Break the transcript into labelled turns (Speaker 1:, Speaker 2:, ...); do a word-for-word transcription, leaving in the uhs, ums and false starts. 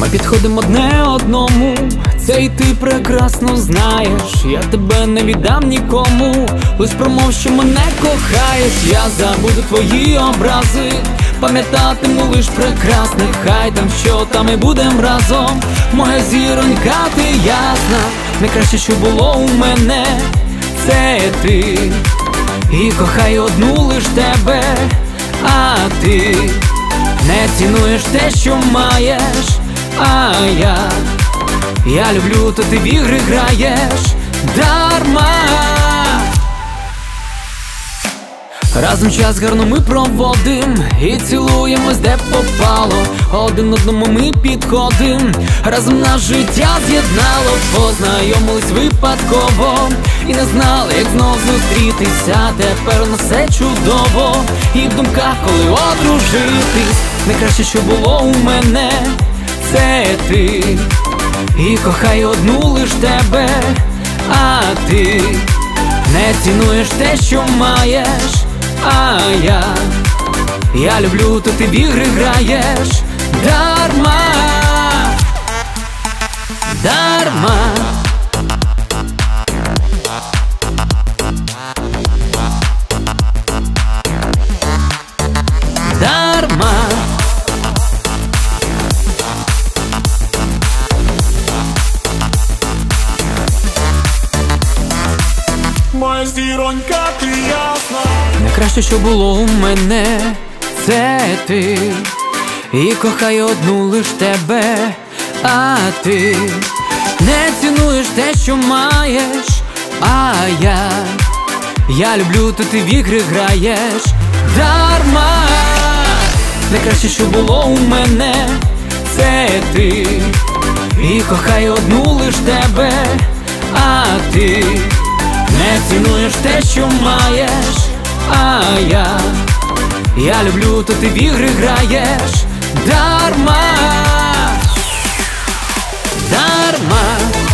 Speaker 1: Ми підходимо одне одному, це й ти прекрасно знаєш. Я тебе не віддам нікому, лиш промов, що мене кохаєш. Я забуду твої образи, пам'ятатиму лиш прекрасне. Хай там що, там і будем разом. Моя зіронька, ти ясна. Найкраще, що було у мене, це ти. І кохаю одну лиш тебе, а ти не цінуєш те, що маєш. А я, я люблю, то ти в ігри граєш дарма. Разом час гарно ми проводим і цілуємось де попало. Один одному ми підходим, разом наше життя з'єднало. Познайомились випадково і не знали, як знов зустрітися. Тепер у нас все чудово, і в думках, коли одружитись. Найкраще, що було у мене, це ти. І кохаю одну лиш тебе, а ти не цінуєш те, що маєш. А я, я люблю, то ти в ігри граєш дарма. Дарма. Дарма.
Speaker 2: Моя зіронька, ти ясна.
Speaker 1: Найкраще, що було у мене, це ти. І кохаю одну лиш тебе, а ти не цінуєш те, що маєш. А я, я люблю, то ти в ігри граєш дарма. Найкраще, що було у мене, це ти. І кохаю одну лиш тебе, а ти не цінуєш те, що маєш. А я, я люблю, то ти в ігри граєш дарма. Дарма.